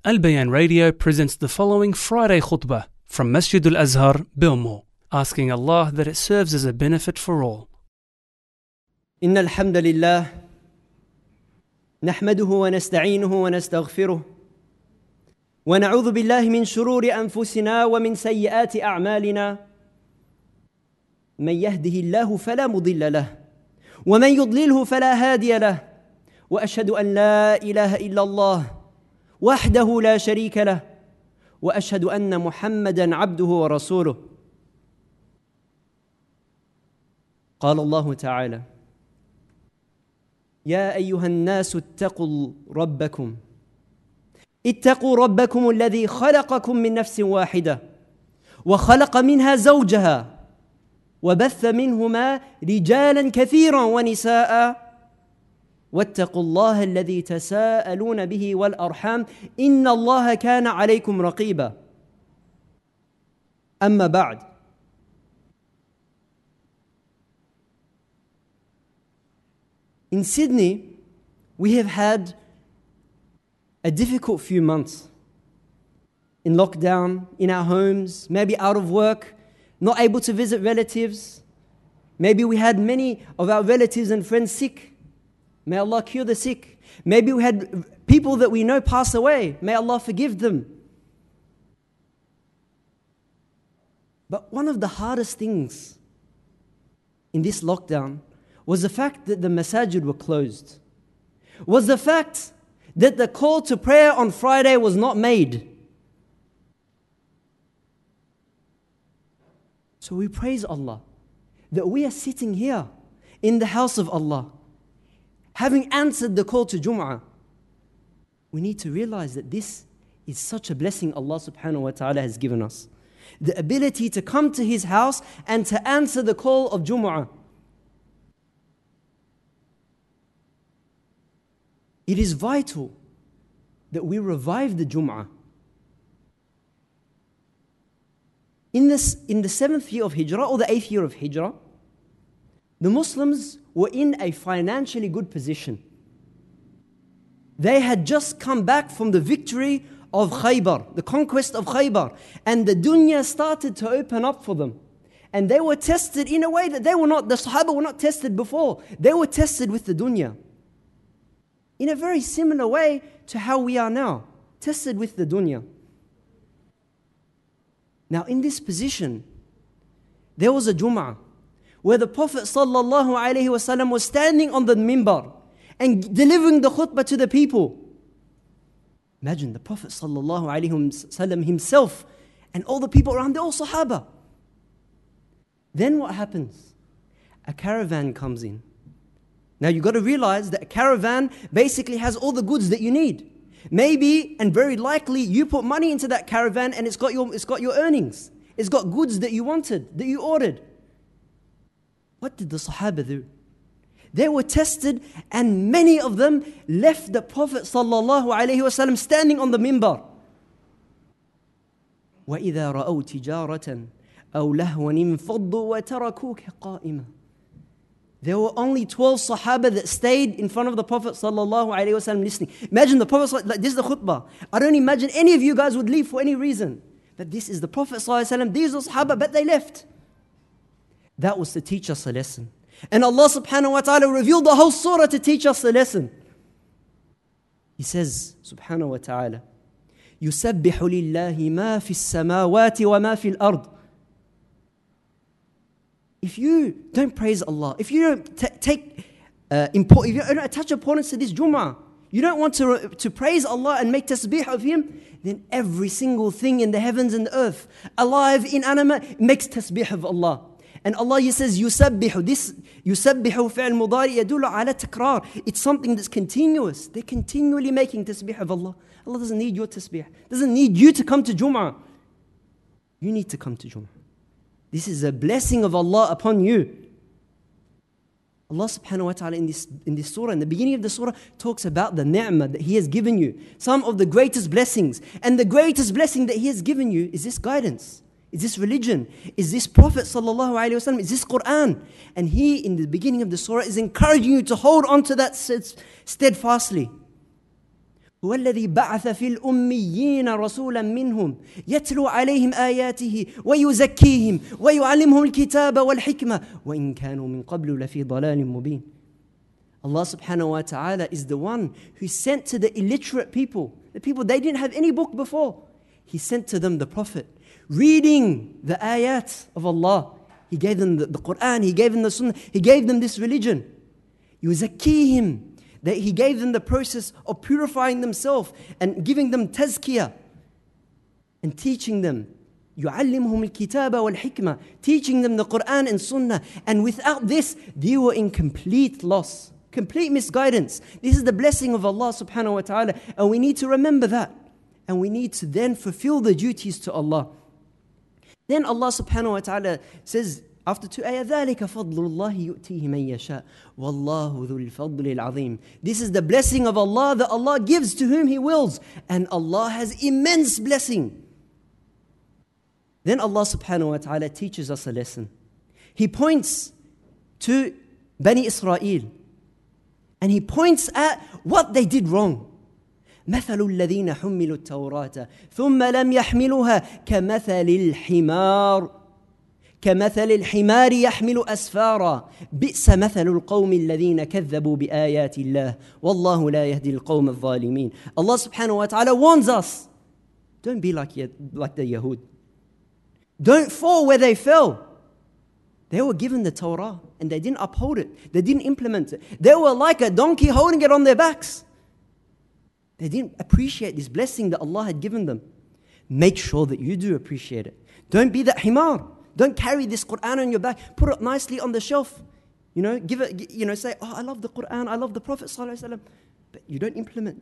Al Bayan Radio presents the following Friday khutbah from Masjid Al Azhar, Bilmo, asking Allah that it serves as a benefit for all. إن الحمد لله نحمده ونستعينه ونستغفره ونعوذ بالله من شرور أنفسنا ومن سيئات أعمالنا من يهده الله فلا مضل له ومن يضلله فلا هادي له وأشهد أن لا إله إلا الله وحده لا شريك له وأشهد أن محمدًا عبده ورسوله. قال الله تعالى: يا أيها الناس اتقوا ربكم الذي خلقكم من نفس واحدة وخلق منها زوجها وبث منهما رجالا كثيرا ونساء واتقوا الله الذي تساءلون به والأرحام إن الله كان عليكم رقيبا. أما بعد، in Sydney, we have had a difficult few months in lockdown, in our homes, maybe out of work, not able to visit relatives. Maybe we had many of our relatives and friends sick. May Allah cure the sick. Maybe we had people that we know pass away. May Allah forgive them. But one of the hardest things in this lockdown was the fact that the masajid were closed. Was the fact that the call to prayer on Friday was not made. So we praise Allah that we are sitting here in the house of Allah, having answered the call to Jum'ah. We need to realize that this is such a blessing Allah subhanahu wa ta'ala has given us. The ability to come to His house and to answer the call of Jum'ah. It is vital that we revive the Jum'ah. In the 7th year of Hijrah or the 8th year of Hijrah, the Muslims were in a financially good position. They had just come back from the victory of Khaybar, the conquest of Khaybar, and the dunya started to open up for them. And they were tested in a way that the Sahaba were not tested before. They were tested with the dunya. In a very similar way to how we are now, tested with the dunya. Now in this position, there was a Jum'ah where the Prophet ﷺ was standing on the minbar and delivering the khutbah to the people. Imagine the Prophet ﷺ himself and all the people around, they're all Sahaba. Then what happens? A caravan comes in. Now you've got to realize that a caravan basically has all the goods that you need. Maybe, and very likely, you put money into that caravan and it's got your earnings. It's got goods that you wanted, that you ordered. What did the Sahaba do? They were tested and many of them left the Prophet ﷺ standing on the minbar. وَإِذَا رَأَوْا تِجَارَةً أَوْ لَهْوًا انفَضُّوا وَتَرَكُوكَ قَائِمًا. There were only 12 Sahaba that stayed in front of the Prophet ﷺ listening. Imagine the Prophet, like this is the khutbah. I don't imagine any of you guys would leave for any reason. But this is the Prophet ﷺ, these are Sahaba, but they left. That was to teach us a lesson. And Allah subhanahu wa ta'ala revealed the whole surah to teach us a lesson. He says, subhanahu wa ta'ala, يُسَبِّحُ لِلَّهِ مَا فِي السَّمَاوَاتِ وَمَا فِي الْأَرْضِ. If you don't praise Allah, if you don't if you don't attach importance to this Jum'ah, you don't want to praise Allah and make tasbih of Him, then every single thing in the heavens and the earth, alive, inanimate, makes tasbih of Allah. And Allah says, يُسَبِّحُ. This يُسَبِّحُ فِعْلْ مُضَارِئ يَدُلُّ عَلَى تَكْرَارٍ. It's something that's continuous. They're continually making tasbih of Allah. Allah doesn't need your tasbih. Doesn't need you to come to Jum'ah. You need to come to Jum'ah. This is a blessing of Allah upon you. Allah subhanahu wa ta'ala in this surah, in the beginning of the surah, talks about the ni'mah that He has given you. Some of the greatest blessings. And the greatest blessing that He has given you is this guidance. Is this religion? Is this Prophet sallallahu alaihi wasallam? Is this Quran? And He, in the beginning of the surah, is encouraging you to hold on to that steadfastly. هو الذي بعث في الأميين رسولا منهم يتلو عليهم آياته ويزكيهم ويعلمهم الكتاب والحكمة وإن كانوا من قبل لفي ضلال مبين. Allah subhanahu wa ta'ala is the one who sent to the illiterate people, the people they didn't have any book before. He sent to them the Prophet, reading the ayat of Allah. He gave them the Quran, He gave them the Sunnah, He gave them this religion. يُزَكِّيهِمْ, that He gave them the process of purifying themselves and giving them tazkiyah and teaching them. يُعَلِّمْهُمُ الْكِتَابَ وَالْحِكْمَةِ, teaching them the Quran and Sunnah. And without this, they were in complete loss, complete misguidance. This is the blessing of Allah subhanahu wa ta'ala, and we need to remember that. And we need to then fulfill the duties to Allah. Then Allah subhanahu wa ta'ala says, after 2 ayah, ذَلِكَ فَضْلُ اللَّهِ يُؤْتِيهِ مَنْ يَشَاءُ وَاللَّهُ ذُو الْفَضْلِ الْعَظِيمِ. This is the blessing of Allah that Allah gives to whom He wills. And Allah has immense blessing. Then Allah subhanahu wa ta'ala teaches us a lesson. He points to Bani Israel. And He points at what they did wrong. مثل الذين حملوا التوراة ثم لم يحملوها كمثل الحمار يحمل أسفارا بئس مثل القوم الذين كذبوا بآيات الله والله لا يهدي القوم الظالمين. Allah subhanahu wa ta'ala warns us, don't be like the Yahud. Don't fall where they fell. They were given the Torah and they didn't uphold it. They didn't implement it. They were like a donkey holding it on their backs. They didn't appreciate this blessing that Allah had given them. Make sure that you do appreciate it. Don't be that himar. Don't carry this Quran on your back. Put it nicely on the shelf. Give it, say, oh, I love the Quran, I love the Prophet ﷺ. But you don't implement.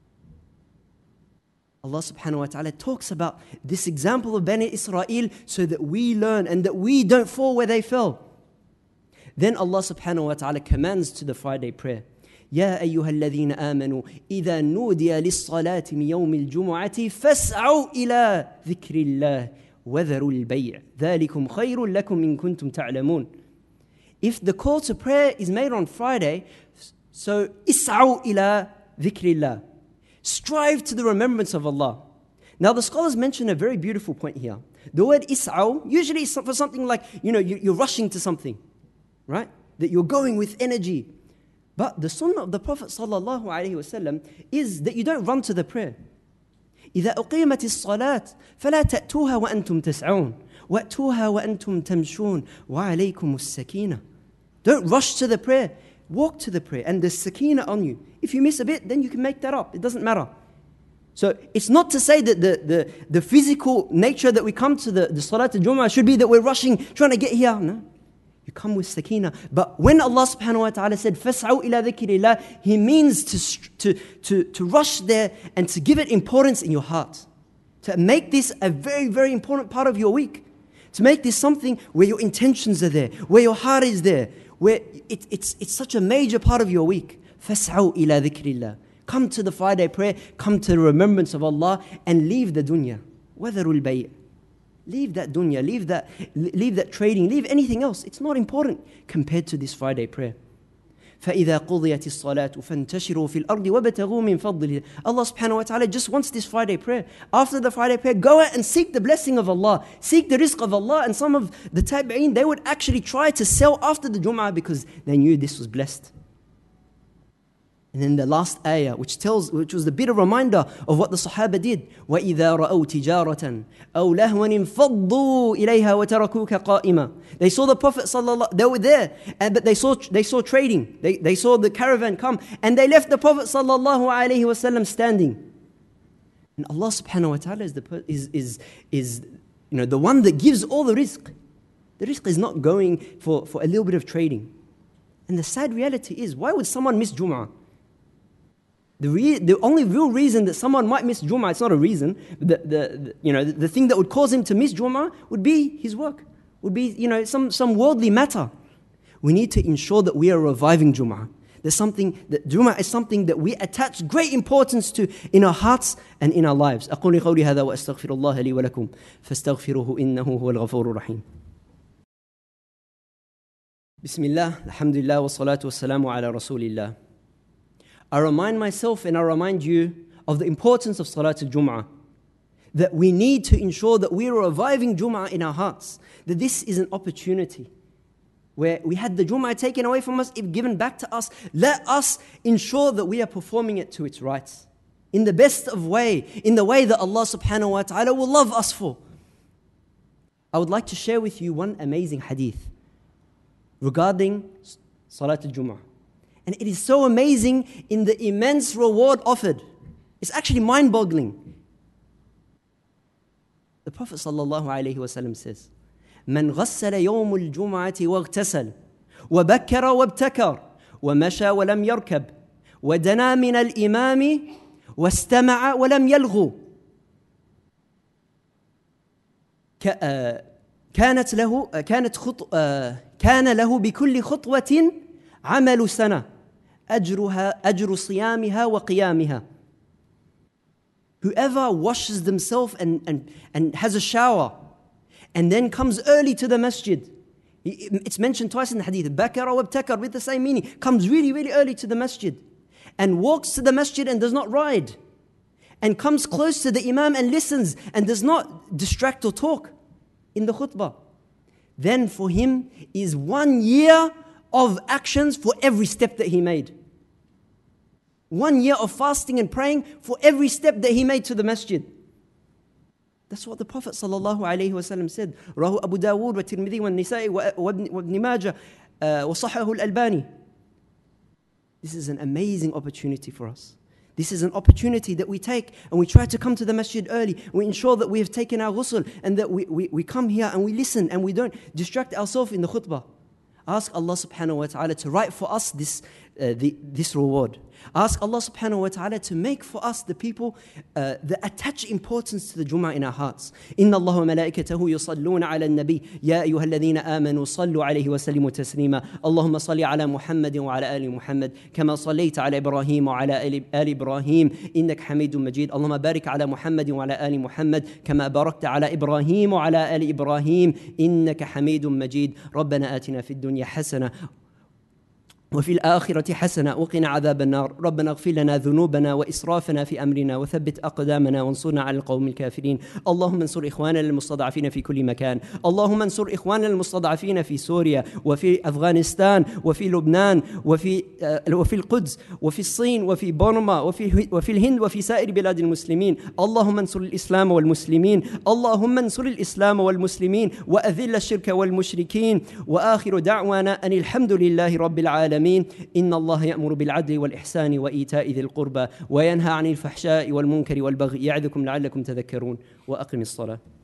Allah subhanahu wa ta'ala talks about this example of Bani Israel so that we learn and that we don't fall where they fell. Then Allah subhanahu wa ta'ala commands to the Friday prayer. يا أيها الذين آمنوا إذا نودي للصلاة من يوم الجمعة فاسعوا إلى ذكر الله وذروا البيع ذلكم خير لكم إن كنتم تعلمون. If the call to prayer is made on Friday, so اسعوا إلى ذكر الله, strive to the remembrance of Allah. Now the scholars mention a very beautiful point here. The word is'aw usually is for something like, you're rushing to something, right? That you're going with energy. But the sunnah of the Prophet sallallahu alaihi wasallam is that you don't run to the prayer. إذا أقيمت الصلاة فلا تأتوها وأنتم تسعون وأتوها وأنتم تمشون وعليكم السكينة. Don't rush to the prayer. Walk to the prayer and there's sakina on you. If you miss a bit, then you can make that up. It doesn't matter. So it's not to say that the physical nature that we come to the Salat al-Jumu'ah should be that we're rushing, trying to get here. No. You come with sakina. But when Allah subhanahu wa ta'ala said, فَاسْعَوْا إِلَى ذِكْرِ اللَّهِ, He means to rush there and to give it importance in your heart. To make this a very, very important part of your week. To make this something where your intentions are there, where your heart is there, where it's such a major part of your week. فَاسْعَوْا إِلَى ذِكْرِ اللَّهِ. Come to the Friday prayer, come to the remembrance of Allah, and leave the dunya. وَذَرُوا الْبَيْعِ. Leave that dunya, leave that trading, leave anything else. It's not important compared to this Friday prayer. فَإِذَا قُضِيَتِ الصَّلَاةُ فَانْتَشِرُوا فِي الْأَرْضِ وَابْتَغُوا مِنْ فَضْلِهِ. Allah subhanahu wa ta'ala just wants this Friday prayer. After the Friday prayer, go out and seek the blessing of Allah, seek the rizq of Allah. And some of the tabi'een, they would actually try to sell after the Jum'ah because they knew this was blessed. And then the last ayah, which was the bit of reminder of what the Sahaba did. وَإِذَا رَأَوْا تِجَارَةً أَوْ لَهْوًا انفَضُّوا إِلَيْهَا وَتَرَكُوكَ قَائِمًا. They saw the Prophet sallallahu, they were there, but they saw trading. They saw the caravan come, and they left the Prophet sallallahu alaihi wasallam standing. And Allah subhanahu wa ta'ala is the one that gives all the rizq. The rizq is not going for a little bit of trading. And the sad reality is, why would someone miss Jum'ah? The only real reason that someone might miss Jum'ah, it's not a reason, the thing that would cause him to miss Jum'ah would be his work, would be some worldly matter. We need to ensure that we are reviving Jum'ah. Jum'ah is something that we attach great importance to in our hearts and in our lives. أقول قولي هذا وأستغفر الله لي ولكم فاستغفروه إنه هو الغفور الرحيم. بسم الله الحمد لله والصلاة والسلام على رسول الله. I remind myself and I remind you of the importance of Salatul Jum'ah, that we need to ensure that we are reviving Jum'ah in our hearts, that this is an opportunity where we had the Jum'ah taken away from us, if given back to us. Let us ensure that we are performing it to its rights, in the best of way, in the way that Allah subhanahu wa ta'ala will love us for. I would like to share with you one amazing hadith regarding Salatul Jum'ah. And it is so amazing in the immense reward offered. It's actually mind-boggling. The Prophet sallallahu alayhi wa sallam says, من غسل يوم الجمعة واغتسل وبكر وابتكر ومشى ولم يركب ودنا من الإمام واستمع ولم يلغو كان له بكل خطوة عمل سنة أجر صيامها وقيامها. Whoever washes themselves and has a shower and then comes early to the masjid. It's mentioned twice in the hadith. Bakara wa abtakar, with the same meaning. Comes really, really early to the masjid and walks to the masjid and does not ride. And comes close to the imam and listens and does not distract or talk in the khutbah. Then for him is 1 year of actions for every step that he made. 1 year of fasting and praying for every step that he made to the masjid. That's what the Prophet ﷺ said. Rahu Abu Dawood wa Tirmidhi wa Nisa'i wa Ibn Majah wa Sahahu al-Albani. This is an amazing opportunity for us. This is an opportunity that we take and we try to come to the masjid early. We ensure that we have taken our ghusl and that we come here and we listen and we don't distract ourselves in the khutbah. Ask Allah subhanahu wa ta'ala to write for us this reward. Ask Allah subhanahu wa ta'ala to make for us the people that attach importance to the Jum'ah in our hearts. Inna Allah wa malaikatahu yusalluna ala al-nabi ya ayyuha alladhina amanu sallu alayhi wa sallimu taslima. Allahumma salli ala Muhammadin wa ala ali Muhammad kama sallaita ala Ibrahim wa ala ali Ibrahim innaka Hamidun Majid. Allahumma barik ala Muhammadin wa ala ali Muhammad kama barakta ala Ibrahim wa ala ali Ibrahim innaka Hamidun Majid. Rabbana atina fid dunya hasana وفي الآخرة حسنة وقنا عذاب النار. ربنا اغفر لنا ذنوبنا وإسرافنا في أمرنا وثبت أقدامنا وانصرنا على القوم الكافرين. اللهم انصر إخواننا المستضعفين في كل مكان. اللهم انصر إخواننا المستضعفين في سوريا وفي أفغانستان وفي لبنان وفي القدس وفي الصين وفي بورما وفي الهند وفي سائر بلاد المسلمين. اللهم انصر الإسلام والمسلمين. اللهم انصر الإسلام والمسلمين وأذل الشرك والمشركين. وآخر دعوانا أن الحمد لله رب العالمين. إن الله يأمر بالعدل والإحسان وإيتاء ذي القربى وينهى عن الفحشاء والمنكر والبغي يعظكم لعلكم تذكرون وأقم الصلاة.